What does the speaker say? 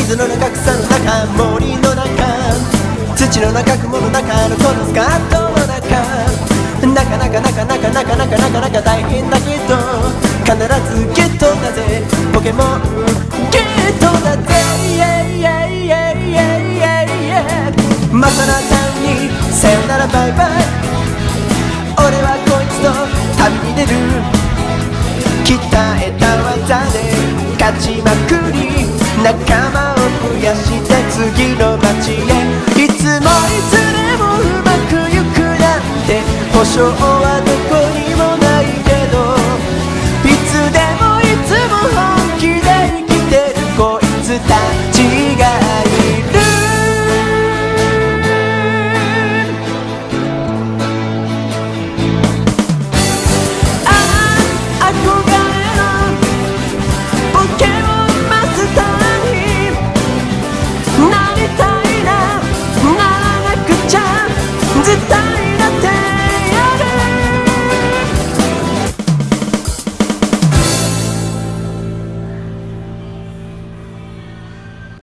水の中草の中森の中土の中雲の中のこのスカートの中なかなか大変だけど必ずゲットだぜポケモンゲットだぜまたなたにさよならバイバイ俺はこいつと旅に出る鍛えた技で勝ちまくり仲間を増やして次の街へいつもいつでもうまくいくなんて保証はどこにもないけどいつでもいつも本気で生きてるこいつたちが